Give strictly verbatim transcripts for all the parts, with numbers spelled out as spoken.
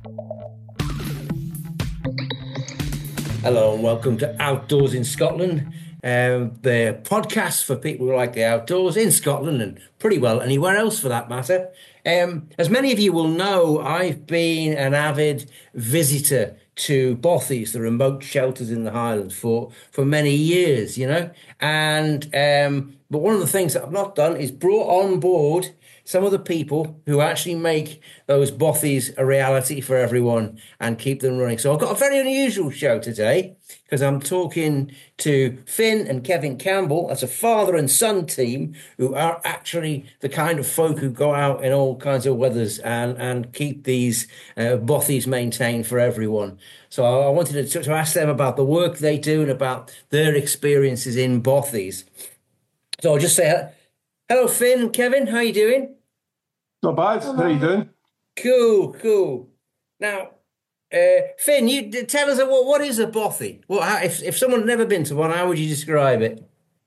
Hello and welcome to Outdoors in Scotland, um, the podcast for people who like the outdoors in Scotland and pretty well anywhere else for that matter. Um, as many of you will know, I've been an avid visitor to Bothies, the remote shelters in the Highlands, for for many years, you know. And um, but one of the things that I've not done is brought on board some of the people who actually make those bothies a reality for everyone and keep them running. So I've got a very unusual show today because I'm talking to Finn and Kevin Campbell as a father and son team who are actually the kind of folk who go out in all kinds of weathers and, and keep these uh, bothies maintained for everyone. So I, I wanted to, to ask them about the work they do and about their experiences in bothies. So I'll just say hello, Finn, Kevin, how you doing? Not bad. Hello. How you doing? Cool, cool. Now, uh, Finn, you tell us what what is a bothy? Well, how, if if someone had never been to one, how would you describe it?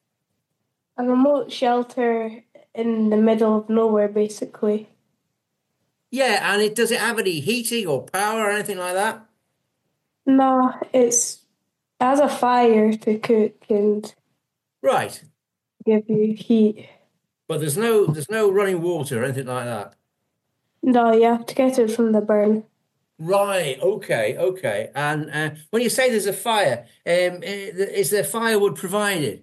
A remote shelter in the middle of nowhere, basically. Yeah, and it does it have any heating or power or anything like that? No, it's it has a fire to cook and right give you heat. But there's no there's no running water or anything like that? No, you have to get it from the burn. Right, okay, okay. And uh, when you say there's a fire, um, is there firewood provided?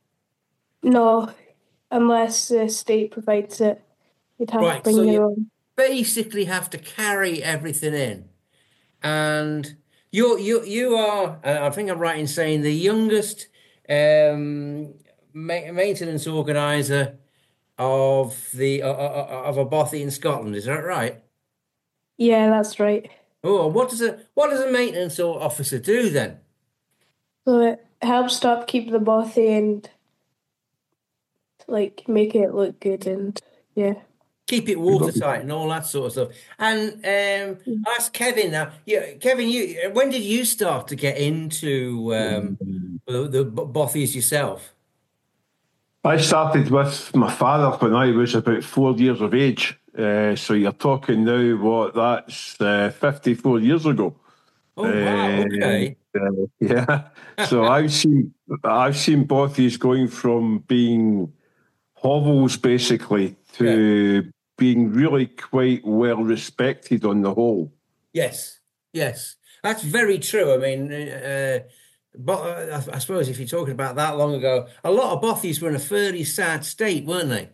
No, unless the state provides it. You'd have right, to bring so your you own. Basically have to carry everything in. And you you you are, I think I'm right in saying, the youngest um, ma- maintenance organizer of the uh, of a bothy in Scotland, is that right? Yeah, that's right. Oh, what does a what does a maintenance officer do then? So it helps to upkeep the bothy and like make it look good and yeah. Keep it watertight and all that sort of stuff. And um, I asked Kevin now. Yeah, Kevin, you when did you start to get into um, the, the bothies yourself? I started with my father when I was about four years of age. Uh, so you're talking now, what, that's uh, fifty-four years ago. Oh, wow, okay. Uh, yeah. So I've seen I've seen bothies going from being hovels, basically, to yeah. being really quite well respected on the whole. Yes, yes. That's very true. I mean... Uh, But I suppose if you're talking about that long ago, a lot of bothies were in a fairly sad state, weren't they?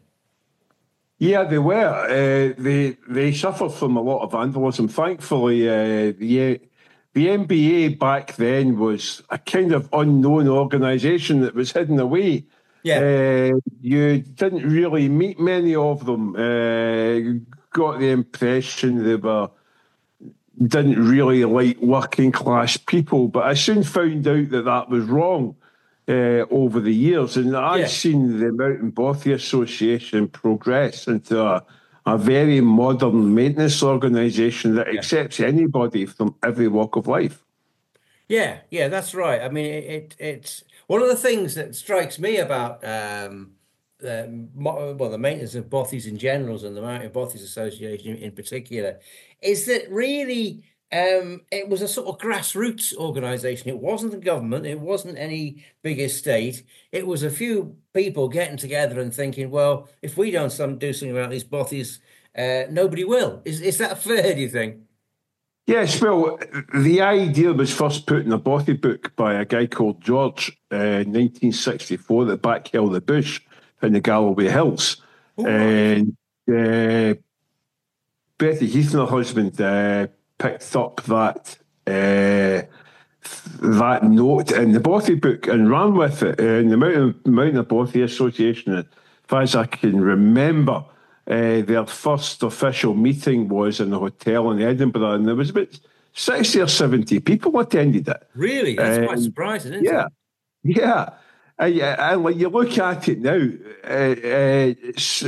Yeah, they were. Uh, they they suffered from a lot of vandalism. Thankfully, uh, the the M B A back then was a kind of unknown organisation that was hidden away. Yeah, uh, you didn't really meet many of them. Uh, got the impression they were. Didn't really like working class people, but I soon found out that that was wrong uh, over the years. And I've yeah. seen the Mountain Bothy Association progress into a, a very modern maintenance organisation that yeah. accepts anybody from every walk of life. Yeah, yeah, that's right. I mean, it, it it's one of the things that strikes me about um, uh, well, the maintenance of bothies in general and the Mountain Bothies Association in particular, is that really um, it was a sort of grassroots organisation. It wasn't the government. It wasn't any big estate. It was a few people getting together and thinking, well, if we don't some, do something about these bothies, uh, nobody will. Is is that fair, do you think? Yes, well, the idea was first put in a bothy book by a guy called George uh, in nineteen sixty-four, the Back Hill the Bush in the Galloway Hills. Oh, and uh, Betty Heath and her husband uh, picked up that uh, that note in the Bothy book and ran with it. And the Mountain, Mountain Bothy Association, as far as I can remember, uh, their first official meeting was in a hotel in Edinburgh, and there was about sixty or seventy people attended it. Really? That's um, quite surprising, isn't yeah, it? Yeah. And, and when you look at it now, uh, uh, it's,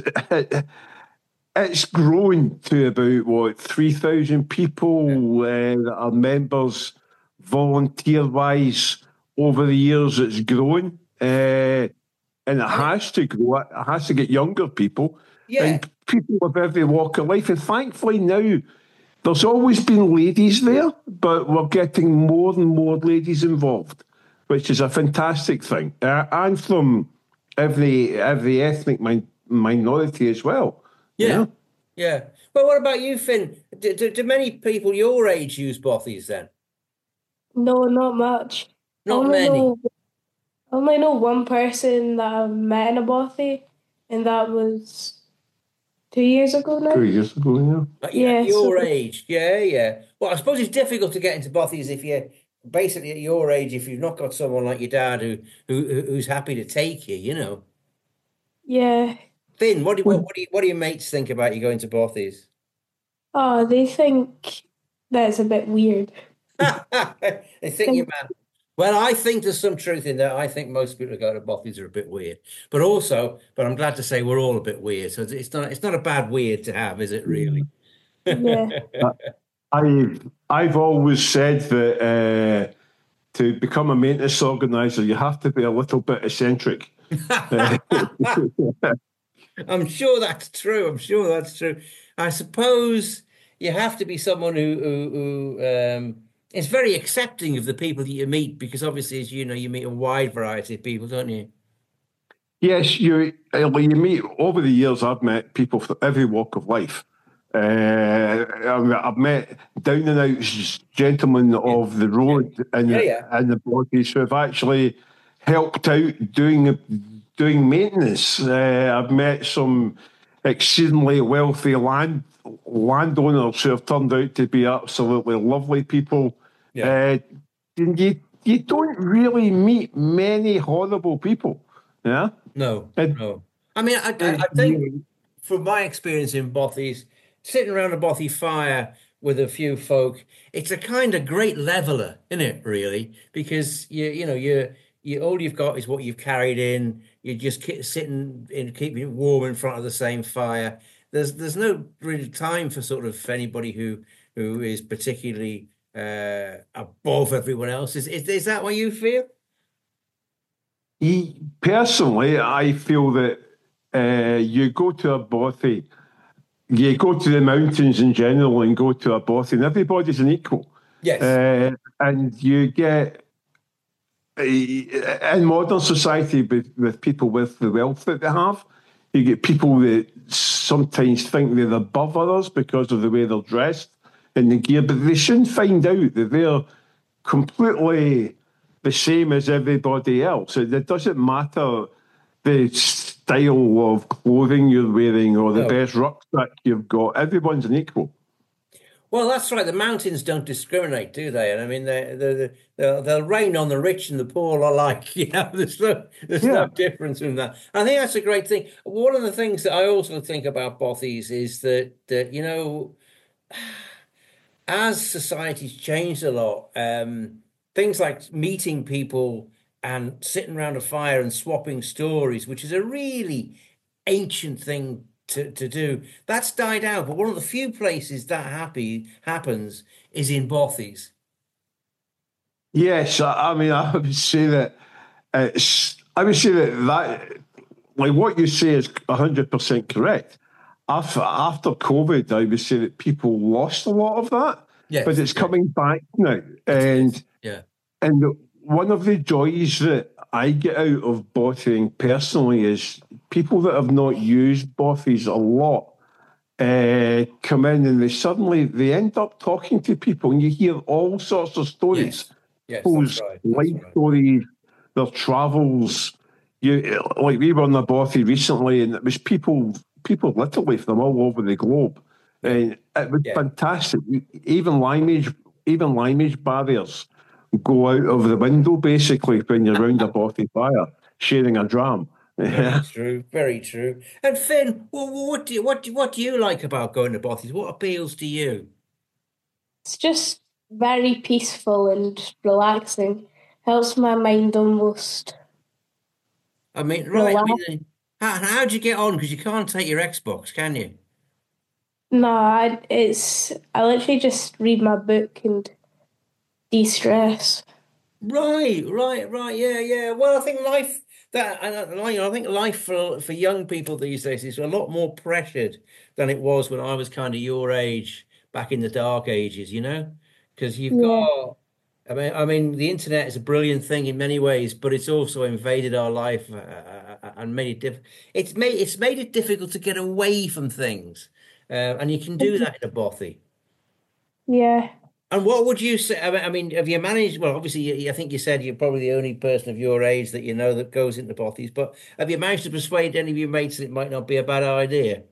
it's grown to about, what, three thousand people uh, that are members volunteer-wise over the years. It's grown. Uh, and it has to grow. It has to get younger people. Yeah. And people of every walk of life. And thankfully now, there's always been ladies there, but we're getting more and more ladies involved, which is a fantastic thing, uh, and from every every ethnic min- minority as well. Yeah, Yeah. yeah. Well, what about you, Finn? Do, do, do many people your age use bothies then? No, not much. I Not only many. know I only know one person that I've met in a bothy, and that was two years ago Two now. years ago, yeah. At, y- at Yeah, so your age, yeah, yeah. Well, I suppose it's difficult to get into bothies if you're basically at your age, if you've not got someone like your dad who who who- who's happy to take you, you know. yeah. Finn, what do what, Well, what do you, what do your mates think about you going to bothies? Oh, they think that's a bit weird. They think you're Think, mad. Well, I think there's some truth in that. I think most people who go to bothies are a bit weird, but also, but I'm glad to say we're all a bit weird. So it's it's not it's not a bad weird to have, is it really? yeah, I've I've always said that uh, to become a maintenance organizer, you have to be a little bit eccentric. Uh, I'm sure that's true. I'm sure that's true. I suppose you have to be someone who who, who um, is very accepting of the people that you meet, because obviously, as you know, you meet a wide variety of people, don't you? yes, you uh, you meet over the years. I've met people from every walk of life. Uh, I've I've met down and out gentlemen Yeah, of the yeah, road and yeah, the, yeah. and the bodies who have actually helped out doing doing maintenance. Uh, I've met some exceedingly wealthy land landowners who have turned out to be absolutely lovely people. Yeah. Uh, and you you don't really meet many horrible people. Yeah. No, And, no. I mean, I, I and I think from my experience in bothies, sitting around a bothy fire with a few folk, it's a kind of great leveler, isn't it, really? Because you you know, you you all you've got is what you've carried in. You're just ki- sitting in, keeping it warm in front of the same fire. There's there's no really time for sort of anybody who who is particularly uh above everyone else. Is is, is that what you feel? he, personally, I feel that uh, you go to a bothy, you go to the mountains in general and go to a bothy, and everybody's an equal. Yes. Uh, and you get uh, in modern society with, with people with the wealth that they have, you get people that sometimes think they're above others because of the way they're dressed and the gear, but they soon find out that they're completely the same as everybody else. It, it doesn't matter the style of clothing you're wearing or the No. best rucksack you've got. Everyone's an equal. Well, that's right. The mountains don't discriminate, do they? And I mean, they they they'll, they'll rain on the rich and the poor alike. You know, there's no there's no Yeah. difference in that. I think that's a great thing. One of the things that I also think about bothies is that that you know, as society's changed a lot, um, things like meeting people and sitting around a fire and swapping stories, which is a really ancient thing to, to do, that's died out. But one of the few places that happy happens is in bothies. Yes, I, I mean, I would say that it's, I would say that that, like what you say is one hundred percent correct. After, after COVID, I would say that people lost a lot of that, but Yes, it's yeah, coming back now. it is. And Yeah, And one of the joys that I get out of bothying personally is people that have not used bothies a lot uh, come in and they suddenly they end up talking to people and you hear all sorts of stories, yes, yes, that's people's right. That's life right. stories, their travels. You like we were on a bothy recently and it was people people literally from all over the globe. Yeah, And it was yeah. fantastic. Even language even language barriers go out of the window basically when you're round a bothy fire sharing a dram. Very Yeah. true, very true. And Finn, well, what do you what do, what do you like about going to bothies? What appeals to you? it's just very peaceful and relaxing. Helps my mind almost I mean, right? I relax. mean, how how'd you get on? Because you can't take your Xbox, can you? No, I, it's I literally just read my book and de-stress. Right, right, right. Yeah, yeah. Well, I think life that and uh, like, I think life for for young people these days is a lot more pressured than it was when I was kind of your age. back in the dark ages, you know, because you've Yeah. got. I mean, I mean, the internet is a brilliant thing in many ways, but it's also invaded our life uh, uh, uh, and made it diff it's made it's made it difficult to get away from things, uh, and you can do that in a bothy. Yeah. And what would you say? I mean, I mean, have you managed? Well, obviously, you- I think you said you're probably the only person of your age that you know that goes into bothies. But have you managed to persuade any of your mates that it might not be a bad idea?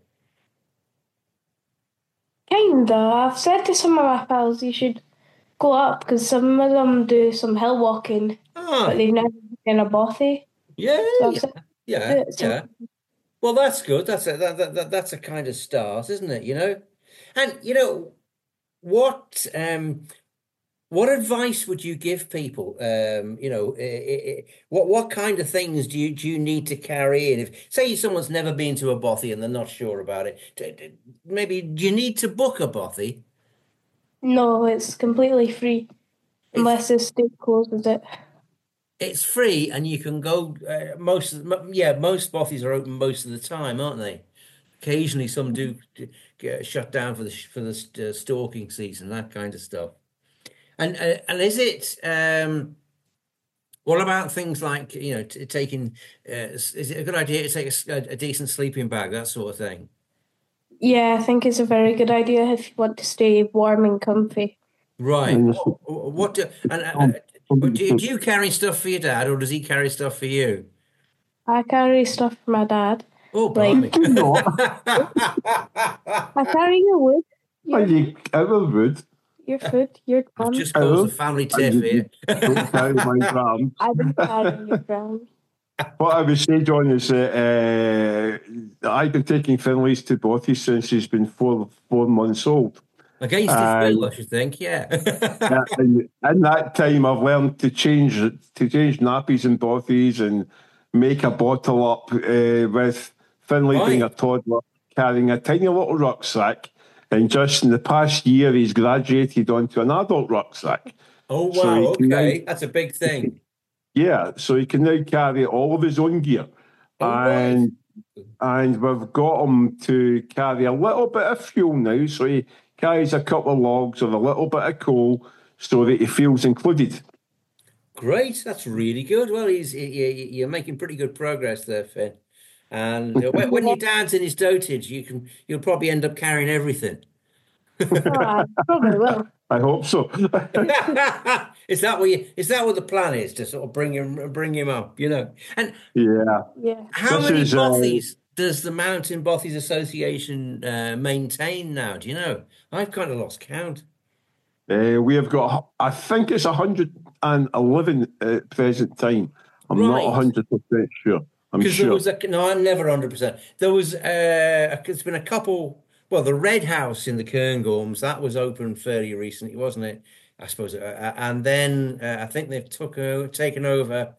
Kinda. I've said to some of my pals you should go up because some of them do some hill walking, but Ah, they've never been in a bothy. yeah, So I've yeah, said do yeah, it. So yeah. Well, that's good. That's a that, that, that that's a kind of start, isn't it? You know, and you know what? Um, What advice would you give people? Um, you know, i- i- what what kind of things do you do you need to carry in? If say someone's never been to a bothy and they're not sure about it, d- d- maybe do you need to book a bothy? no, it's completely free It's unless the state closes it. it's free and you can go. Uh, most of the- yeah, most bothies are open most of the time, aren't they? Occasionally, some do d- get shut down for the for the uh, stalking season, that kind of stuff. And uh, and is it? Um, What about things like, you know, t taking, uh, s- is it a good idea to take a, s- a- a decent sleeping bag, that sort of thing? Yeah, I think it's a very good idea if you want to stay warm and comfy. Right. And What, what do, and uh, um, uh, do, do you carry stuff for your dad or does he carry stuff for you? I carry stuff for my dad. Oh, Like blimey. no, I carry your wood, I your you ever would. your food, your I've drum. just caused a Ever, family and tiff you, you here. don't carry my drums. I don't carry your drum. What I would say, John, is that uh, I've been taking Finley's to Bothy since he's been four four months old. Against his will, And I should think, yeah. that, in, in that time, I've learned to change to change nappies and bothies and make a bottle up uh, with Finley being a Right. toddler, carrying a tiny little rucksack. And just in the past year, he's graduated onto an adult rucksack. Oh, So wow. he can now, Okay. That's a big thing. yeah, so he can now carry all of his own gear. Oh, right. And and we've got him to carry a little bit of fuel now. So he carries a couple of logs or a little bit of coal so that he feels included. Great. That's really good. Well, he's y- y- you're making pretty good progress there, Finn. And uh, when when Yeah. your dad's in his dotage, you can you'll probably end up carrying everything. Oh, I probably will. I hope so. Is that what you, is that what the plan is to sort of bring him bring him up, you know? And Yeah, Yeah. how this many is. Uh, bothies does the Mountain Bothies Association uh, maintain now? Do you know? I've kind of lost count. uh, we have got, I think it's one hundred eleven at present time. I'm not Right. one hundred percent sure. I'm Because there sure. was a no, I'm never one hundred percent. There was uh there's been a couple. Well, the Red House in the Cairngorms that was open fairly recently, wasn't it? I suppose. Uh, uh, and then uh, I think they've took uh, taken over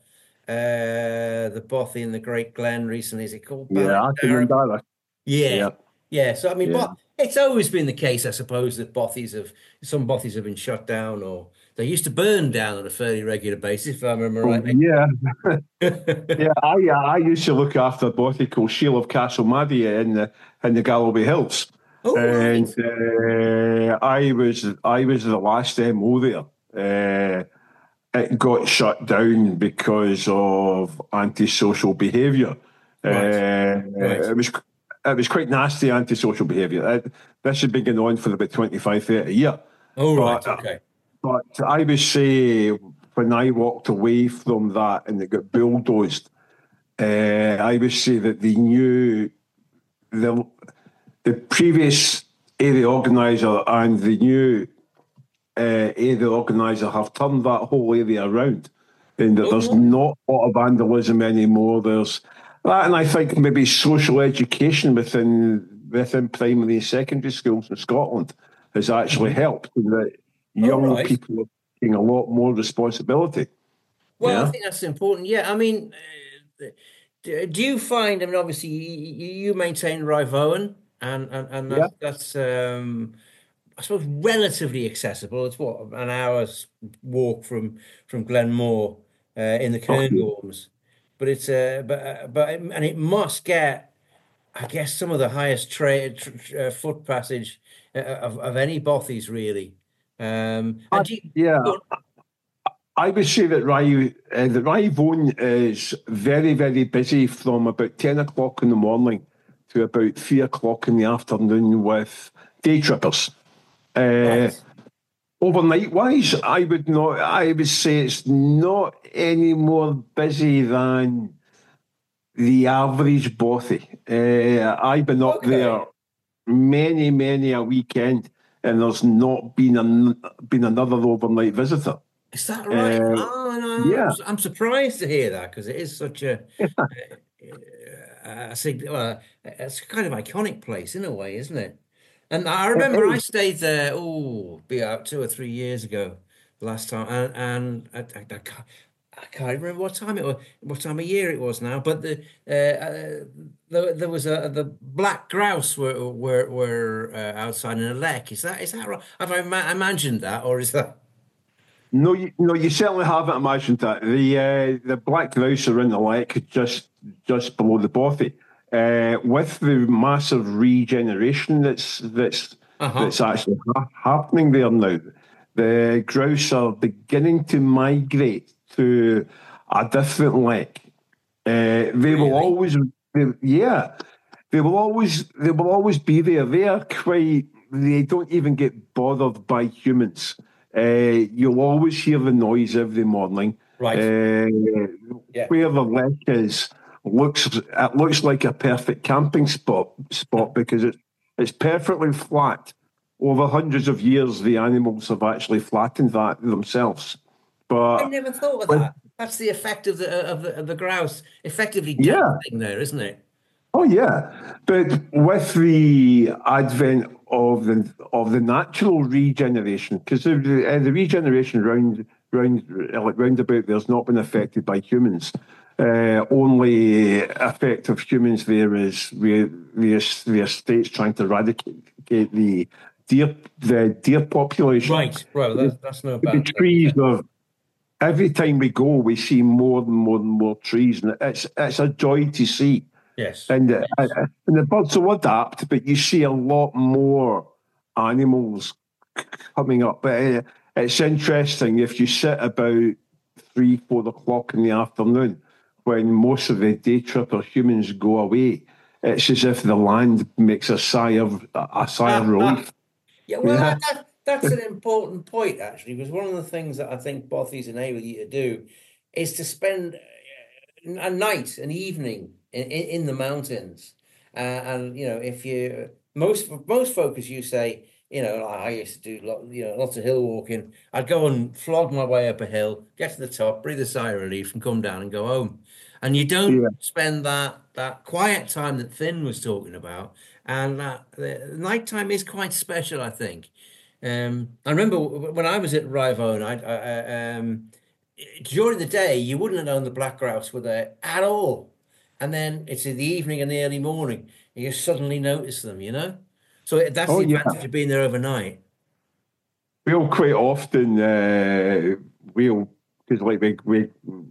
uh the Bothy in the Great Glen recently. Is it called Yeah, I can Ballindarragh? remember that. Yeah, Yeah, yeah. So I mean, yeah. but it's always been the case, I suppose, that bothies have some bothies have been shut down or they used to burn down on a fairly regular basis, if I remember Oh, rightly. yeah. Yeah, I uh, I used to look after a bothy called Shield of Castle Madia in the in the Galloway Hills, Oh, and right. uh, I was I was the last M O there. Uh, it got shut down because of antisocial behaviour. Right. Uh, Right. it was it was quite nasty antisocial behaviour. This had been going on for about twenty-five, thirty years. Oh, right. But uh, Okay. but I would say when I walked away from that and it got bulldozed, uh, I would say that the new the the previous area organizer and the new uh, area organizer have turned that whole area around, and that there's Oh, right. not a lot of vandalism anymore. There's that, and I think maybe social education within within primary and secondary schools in Scotland has actually Mhm. helped in that Oh, young right. people are taking a lot more responsibility. Well, I Yeah, think that's important. Yeah. I mean, uh, do do you find, I mean, obviously you, you maintain Rivowan and, and, and yeah. that, that's, um, I suppose relatively accessible. It's what, an hour's walk from, from Glenmore, uh, in the Okay. Cairngorms. But it's, uh, but, uh, but, and it must get I guess some of the highest tra tr tr- uh, foot passage uh, of, of any bothies, really. Um, I, and do you, yeah, go on. I would say that Rye, uh, the Rye Vaughan is very, very busy from about ten o'clock in the morning to about three o'clock in the afternoon with day trippers. Uh, Right. Overnight wise, I would not, I would say it's not any more busy than the average bothy. Uh, I've been up there Okay. many, many a weekend, and there's not been an, been another overnight visitor. Is that right? Uh, Oh, no, I'm, yeah, I'm surprised to hear that because it is such a, uh, a, sig- well, it's a kind of iconic place in a way, isn't it? And I it remember I is. stayed there, oh, be out two or three years ago, last time, and, and I, I, I can't, I can't remember what time it was, what time of year it was now, but the uh, uh, there, there was a the black grouse were were were uh, outside in a lek. Is that is that right? Have I ima- imagined that, or is that No, you, no, you certainly haven't imagined that. The uh, the black grouse are in the lake just just below the bothy. Uh, with the massive regeneration that's that's uh-huh? that's actually ha- happening there now, the grouse are beginning to migrate to a different lake. Uh, they will Really? always, they, yeah, they will always, they will always be there. They are quite. They don't even get bothered by humans. Uh, you'll always hear the noise every morning. Right. Uh, Yeah. where the lake is looks it looks like a perfect camping spot spot because it's it's perfectly flat. Over hundreds of years, the animals have actually flattened that themselves. I But never thought of with, that. That's the effect of the of the, of the grouse effectively yeah, dancing there, isn't it? oh yeah, but with the advent of the of the natural regeneration, because the, uh, the regeneration round round uh, like roundabout there's not been affected by humans. Uh, only effect of humans there is the the, the estates trying to eradicate the deer the deer population. Right. Right. Well, The, that's that's no the bad thing, is trees it? are every time we go, we see more and more and more trees, and it's it's a joy to see. Yes. And, uh, uh, Yes. and the birds will adapt, but you see a lot more animals coming up. But uh, it's interesting if you sit about three, four o'clock in the afternoon when most of the day tripper humans go away. It's as if the land makes a sigh of a sigh of Ah, ah. relief. Yeah. Well, Yeah, that, that that's an important point actually, because one of the things that I think Bothy's enable you to do is to spend uh, a night, an evening in, in, in the mountains. Uh, and you know, if you most most folk, as you say, you know, like I used to do, lot, you know, lots of hill walking. I'd go and flog my way up a hill, get to the top, breathe a sigh of relief, and come down and go home. And you don't yeah, spend that that quiet time that Finn was talking about, and that the nighttime is quite special, I think. Um, I remember when I was at Rivone, I, I, I um during the day, you wouldn't have known the black grouse were there at all. And then it's in the evening and the early morning, and you suddenly notice them, you know? So that's oh the yeah. advantage of being there overnight. We'll quite often uh, we'll because like we we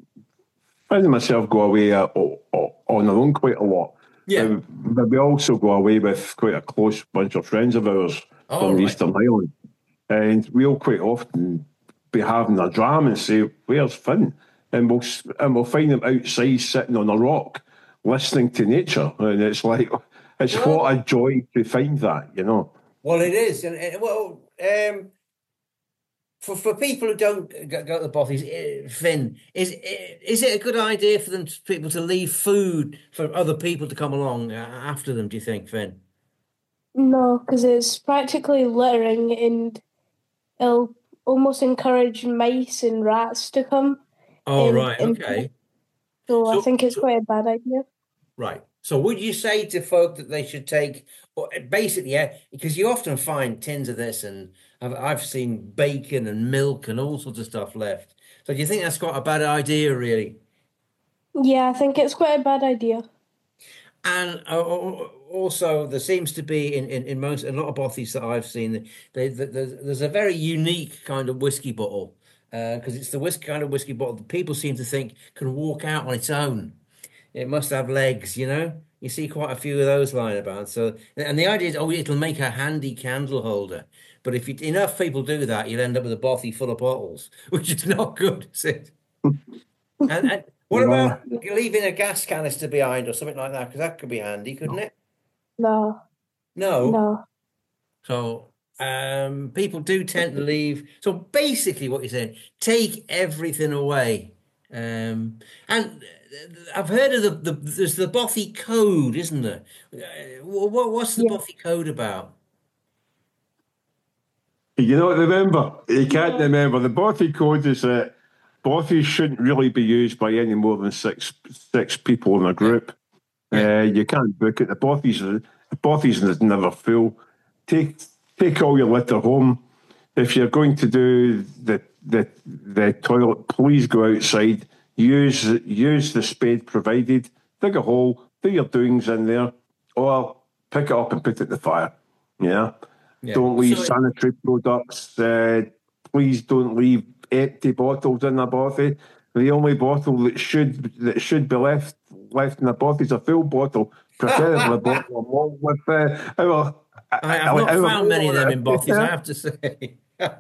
I and myself go away uh, o- o- on our own quite a lot. Yeah. But, but we also go away with quite a close bunch of friends of ours All from the right. Eastern Highland. And we'll quite often be having a dram and say, "Where's Finn?" And we'll, s- and we'll find them outside sitting on a rock listening to nature. And it's like, it's what a Well, joy to find that, you know. well, it is. And, and well, um, for, for people who don't go, go to the bothies, eh, Finn, is eh, is it a good idea for them to, people to leave food for other people to come along uh, after them, do you think, Finn? No, because it's practically littering and it'll almost encourage mice and rats to come. Oh, And, right. and Okay. so I So, think it's so quite a bad idea. Right. So would you say to folk that they should take, or basically, yeah, because you often find tins of this, and I've, I've seen bacon and milk and all sorts of stuff left. So do you think that's quite a bad idea, really? Yeah, I think it's quite a bad idea. And uh, also, there seems to be in, in, in most a lot of bothies that I've seen, they, they, there's, there's a very unique kind of whiskey bottle because it's the whiskey kind of whiskey bottle that people seem to think can walk out on its own. It must have legs, you know. You see quite a few of those lying about. So, and the idea is, oh, it'll make a handy candle holder. But if you, enough people do that, you'll end up with a bothy full of bottles, which is not good, is it? And, and what Yeah. about leaving a gas canister behind or something like that? Because that could be handy, couldn't it? No, No. no. So um, people do tend to leave. So basically, what you're saying, take everything away. Um, and I've heard of the, the there's the Bothy Code, isn't there? Uh, What what's the Yeah. Bothy Code about? You don't remember. You can't remember. The Bothy code is that bothies shouldn't really be used by any more than six six people in a group. Yeah. Uh, you can't book it. The bothies, are- the bothies is never full. Take take all your litter home. If you're going to do the the the toilet, please go outside. Use use the spade provided. Dig a hole. Do your doings in there, or pick it up and put it in the fire. Yeah. Yeah. Don't leave So- sanitary products. Uh, please don't leave empty bottles in a bothy. The only bottle that should that should be left left in a bothy is a full bottle, preferably a bottle along with uh, our. I, I've not found many of them in Bothies, I have to say.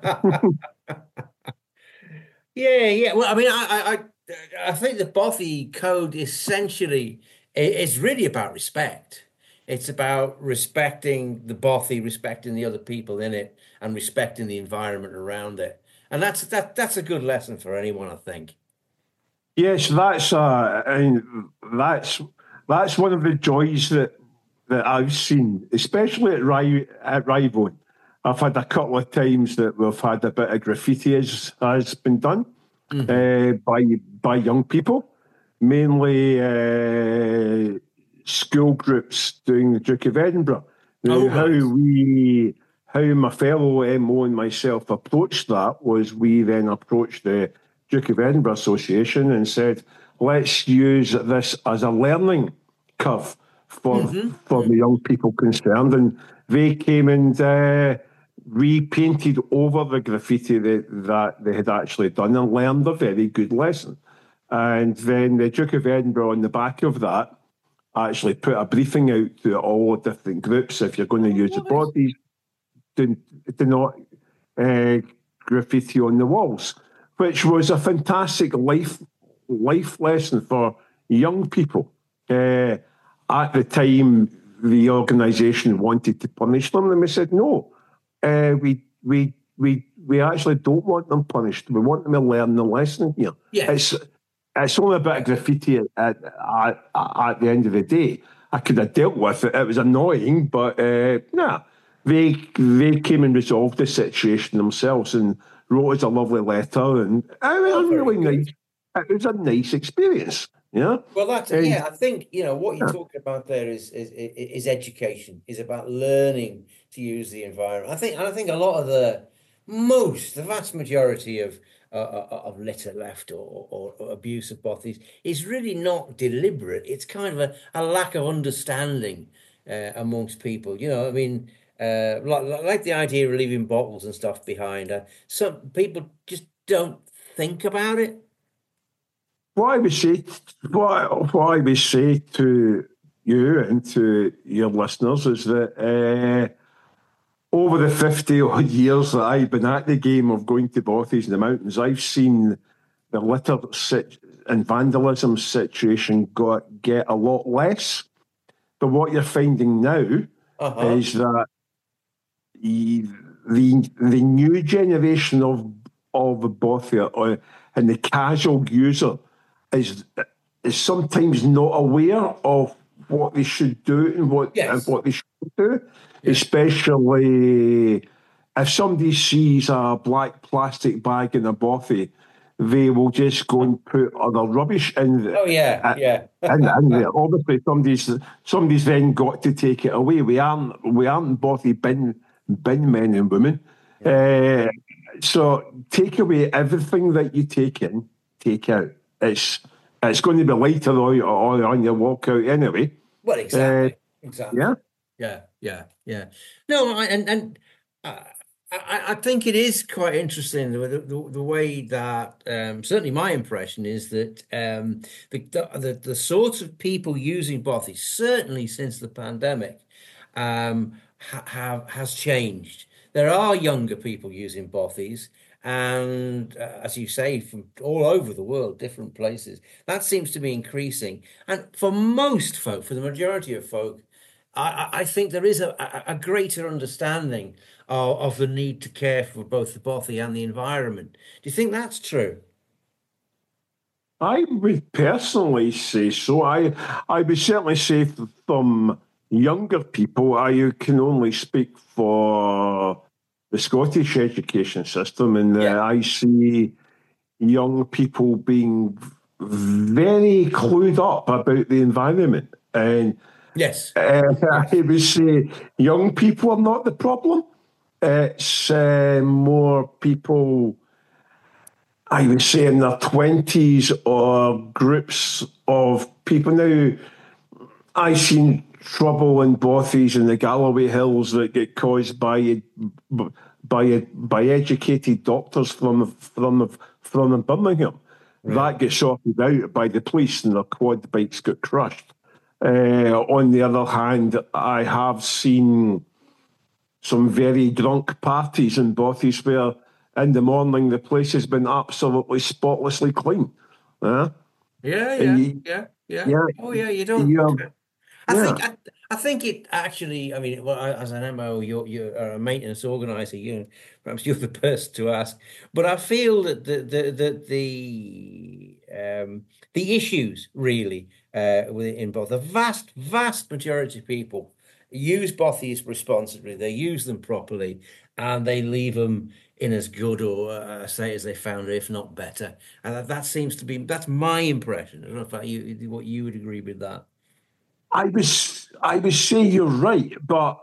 Yeah, yeah. Well, I mean, I, I, I think the Bothy Code essentially i- is really about respect. It's about respecting the Bothy, respecting the other people in it, and respecting the environment around it. And that's that. That's a good lesson for anyone, I think. Yes, that's uh, and that's that's one of the joys that that I've seen, especially at Ry, at Rivone. I've had a couple of times that we've had a bit of graffiti has, has been done uh, by by young people, mainly uh, school groups doing the Duke of Edinburgh. Now, Oh, how right. we how my fellow M O and myself approached that was we then approached the Duke of Edinburgh Association and said, let's use this as a learning curve for for the young people concerned. And they came and uh, repainted over the graffiti that, that they had actually done and learned a very good lesson. And then the Duke of Edinburgh, on the back of that, actually put a briefing out to all different groups. If you're going to use the bodies, do, do not uh, graffiti on the walls, which was a fantastic life life lesson for young people. Uh, at the time, the organisation wanted to punish them, and we said no. Uh, we we we we actually don't want them punished. We want them to learn the lesson here. Yeah. It's it's only a bit of graffiti at, at, at, at the end of the day. I could have dealt with it. It was annoying, but uh, nah. They they came and resolved the situation themselves and wrote us a lovely letter, and it was Oh, a very really good. nice. It was a nice experience. Yeah. Well, that's And- yeah. I think you know what you're Yeah. talking about there is is is education. Is about learning to use the environment. I think and I think a lot of the most, the vast majority of uh, uh, of litter left or, or, or abuse of bothies is really not deliberate. It's kind of a, a lack of understanding uh, amongst people. You know, I mean, uh, like like the idea of leaving bottles and stuff behind. Uh, some people just don't think about it. What I would say, what, what I would say to you and to your listeners is that uh, over the fifty odd years that I've been at the game of going to bothies in the mountains, I've seen the litter sit- and vandalism situation got get a lot less. But what you're finding now Uh-huh. is that the the, the new generation of of the bothier uh, and the casual user is is sometimes not aware of what they should do and what Yes. and what they should do, especially if somebody sees a black plastic bag in a bothy, they will just go and put other rubbish in the, Oh yeah, yeah. and, and there. Obviously, somebody's somebody's then got to take it away. We aren't we aren't bothy bin bin men and women. Uh, so take away everything that you take in, take out. It's it's going to be lighter on, on, on your walk out anyway. Well, exactly, exactly. Yeah. Yeah, yeah, yeah. No, I, and and uh, I, I think it is quite interesting the, the, the way that um, certainly my impression is that um, the, the the sorts of people using bothies certainly since the pandemic um, ha have has changed. There are younger people using bothies, and uh, as you say, from all over the world, different places. That seems to be increasing, and for most folk, for the majority of folk, I, I think there is a, a, a greater understanding of, of the need to care for both the bothy and the environment. Do you think that's true? I would personally say so. I I would certainly say from younger people, I can only speak for the Scottish education system, and uh, Yeah. I see young people being very clued up about the environment. And Yes. uh, I Yes. would say young people are not the problem. It's uh, more people, I would say, in their twenties or groups of people. Now, I've seen trouble in bothies in the Galloway Hills that get caused by by by educated doctors from from from Birmingham. Really? That gets sorted out by the police, and their quad bikes get crushed. Uh, on the other hand, I have seen some very drunk parties in Bothies where in the morning the place has been absolutely spotlessly clean. Uh, Yeah, and yeah, you, yeah, yeah. yeah, Oh, yeah, you don't. you, I yeah. think I, I think it actually. I mean, well, as an M O, you're you're a maintenance organizer. You perhaps you're the person to ask. But I feel that the the the the um, the issues really uh, in both the vast vast majority of people use bothies responsibly. They use them properly, and they leave them in as good or uh, a state as they found it, if not better. And that, that seems to be that's my impression. I don't know if that, you what you would agree with that. I was I would say you're right, but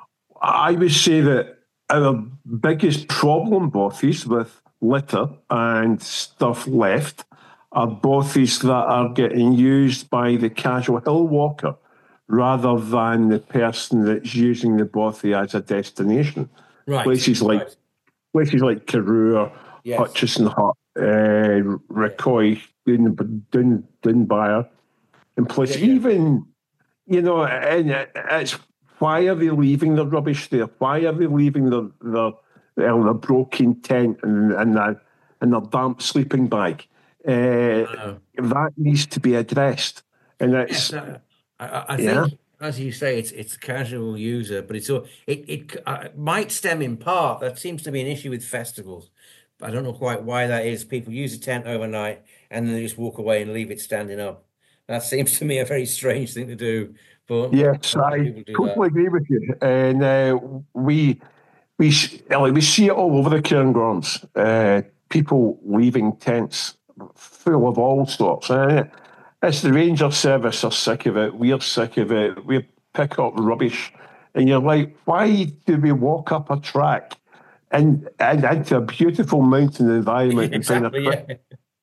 I would say that our biggest problem, bothies, with litter and stuff left are bothies that are getting used by the casual hill walker rather than the person that's using the bothy as a destination. Right, Places like right. places like Carew, Yes. Hutchison Hut, uh, Yeah. Rickoy, Dun, Dun, Dunbar, and Yeah, places yeah. even you know, and it's why are they leaving the rubbish there? Why are they leaving the the, the broken tent and and the, and their damp sleeping bag? Uh, I know. that needs to be addressed, and Yes, it's I, I, I yeah. think, as you say, it's it's a casual user, but it's all it it uh, might stem in part. That seems to be an issue with festivals. But I don't know quite why that is. People use a tent overnight and then they just walk away and leave it standing up. That seems to me a very strange thing to do, but Yes, a lot of I people do totally that. agree with you, and uh, we we like we see it all over the cairngorms. Uh, people leaving tents full of all sorts. Uh, it's the ranger service are sick of it. We're sick of it. We pick up rubbish, and you're like, why do we walk up a track and, and into a beautiful mountain environment and find a Exactly. crisp, Yeah.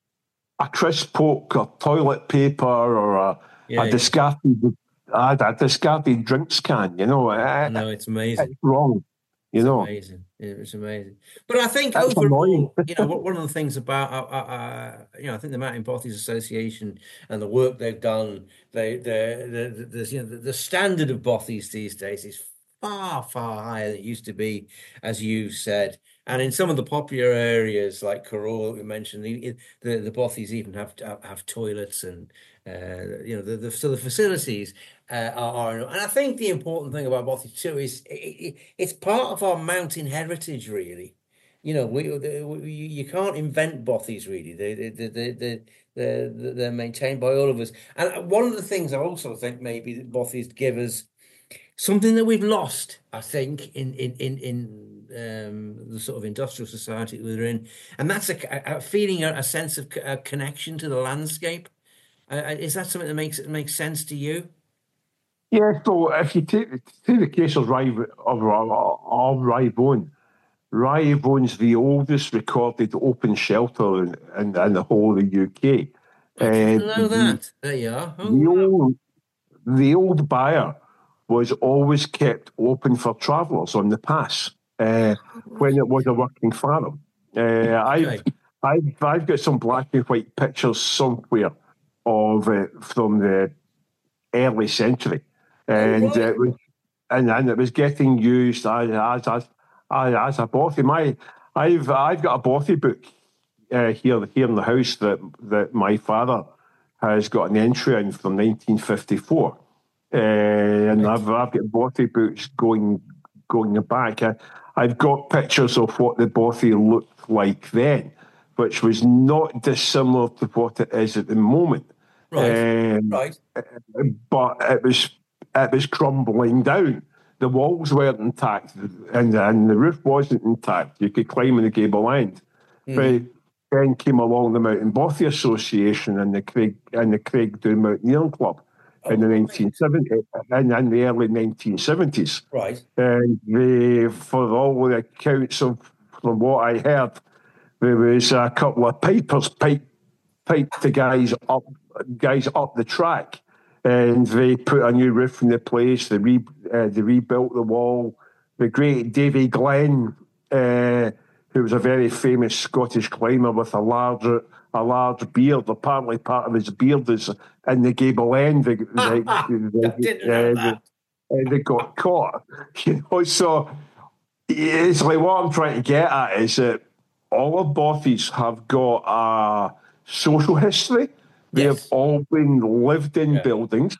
a crisp poke or toilet paper or a, Yeah. a Yeah. discarded a, a discarded drinks can? You know, I uh, know it's amazing. it's wrong. You It's know, amazing. It's amazing. But I think it's annoying. overall, you know, what one of the things about, uh, uh, uh, you know, I think the Mountain Bothies Association and the work they've done, they, the, the, the, you know, the, the standard of bothies these days is far, far higher than it used to be, as you said. And in some of the popular areas like Corral, we mentioned, the the, the bothies even have have toilets and uh, you know, the, the so the facilities uh, are, are, and I think the important thing about Bothy too is it, it, it's part of our mountain heritage, really. You know, we, the, we you can't invent Bothies, really. They they they they they they're, they're maintained by all of us. And one of the things I also think maybe that Bothies give us something that we've lost, I think, in in in in um, the sort of industrial society we're in, and that's a, a feeling, a, a sense of a connection to the landscape. Uh, uh, is that something that makes it makes sense to you? Yeah. So if you take take the case of Rye of, of, of Rybone, Rybone's the oldest recorded open shelter in, in, in the whole of the U K. I didn't Uh, know the, that. There you are. Oh the wow. old the old byre was always kept open for travellers on the pass. uh, when Right. it was a working farm. Uh, I've Okay. I've I've got some black and white pictures somewhere of it from the early century, Oh, and right. it was and, and it was getting used as as as, as, as a bothy. My I've I've got a bothy book uh, here here in the house that that my father has got an entry in from nineteen fifty-four, uh, and Right. I've I've got bothy books going going back. I, I've got pictures of what the bothy looked like then, which was not dissimilar to what it is at the moment. Right. Um, Right. but it was it was crumbling down. The walls weren't intact, and and the roof wasn't intact. You could climb in the gable end, but Hmm. then came along the Mountain Bothy Association and the Craig and the Craig Down Mountaineering Club in Oh, the right. nineteen seventies and in the early nineteen seventies. Right. And they, for all the accounts of from what I heard, there was a couple of pipers pipe piped the guys up guys up the track, and they put a new roof in the place. They re uh, they rebuilt the wall. The great Davy Glenn, uh, who was a very famous Scottish climber with a large a large beard. Apparently, part of his beard is in the gable end. They, they, I they, didn't know uh, that. they, they got caught. You know, so it's like what I'm trying to get at is that all of bothies have got a social history. They have Yes. all been lived in Yeah. buildings,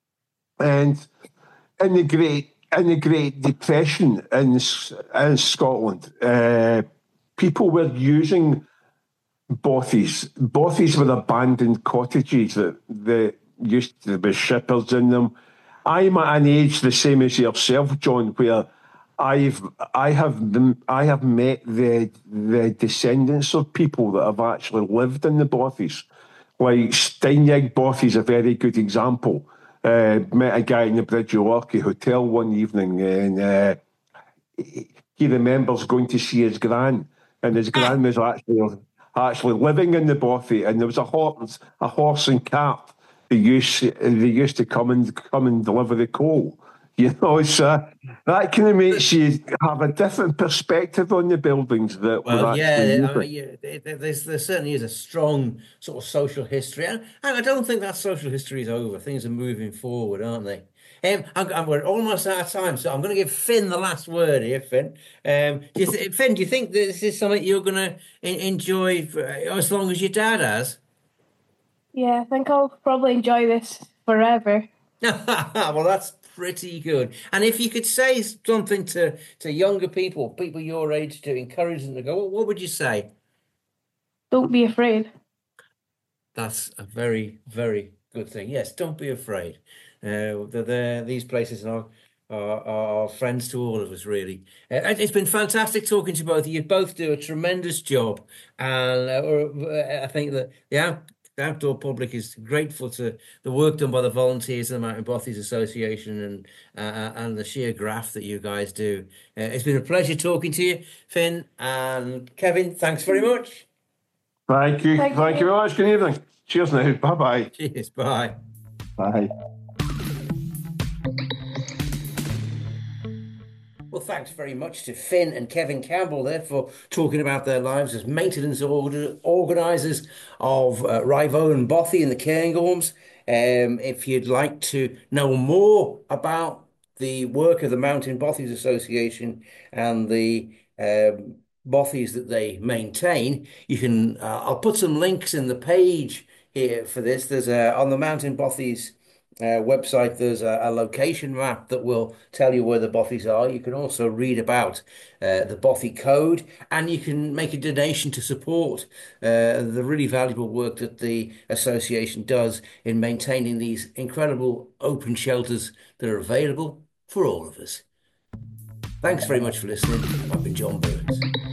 and in the Great in the Great Depression in in Scotland, uh, people were using bothies. Bothies were abandoned cottages that that used to be shippers in them. I'm at an age the same as yourself, John, where I've I have I have met the the descendants of people that have actually lived in the bothies. Like Steinjag Bothy is a very good example. Uh, met a guy in the Bridge of Orchy Hotel one evening, and uh, he remembers going to see his gran, and his Ah, gran was actually actually living in the bothy, and there was a horse, a horse and cart. They used they used to come and come and deliver the coal. You know, so that kind of makes you have a different perspective on the buildings that were well, actually yeah, I using. mean, yeah, there, there's, there certainly is a strong sort of social history, and, and I don't think that social history is over. Things are moving forward, aren't they? Um, I'm, I'm, we're almost out of time, so I'm going to give Finn the last word here, Finn. Um, do you th Finn, do you think this is something you're going to enjoy for, as long as your dad has? Yeah, I think I'll probably enjoy this forever. Well, that's pretty good. And if you could say something to to younger people, people your age, to encourage them to go, what, what would you say? Don't be afraid. That's a very, very good thing. Yes, don't be afraid. Uh, they're there. These places are, are are friends to all of us, really. Uh, it- it's been fantastic talking to both of you. You both do a tremendous job, and uh, uh, I think that the, out, the outdoor public is grateful to the work done by the volunteers of the Mountain Bothies Association and uh, uh, and the sheer graft that you guys do. Uh, it's been a pleasure talking to you, Finn and Kevin. Thanks very much. Thank you, Thank thank you you. very much. Good evening. Cheers now. Bye bye. Cheers. Bye. Bye. Well, thanks very much to Finn and Kevin Campbell there for talking about their lives as maintenance order, organisers of uh, Rivo and Bothy in the Cairngorms. Um, if you'd like to know more about the work of the Mountain Bothies Association and the um, bothies that they maintain, you can. Uh, I'll put some links in the page here for this. There's a, on the Mountain Bothies uh, website, there's a, a location map that will tell you where the bothies are. You can also read about uh, the bothy code, and you can make a donation to support uh, the really valuable work that the association does in maintaining these incredible open shelters that are available for all of us. Thanks very much for listening. I've been John Burns.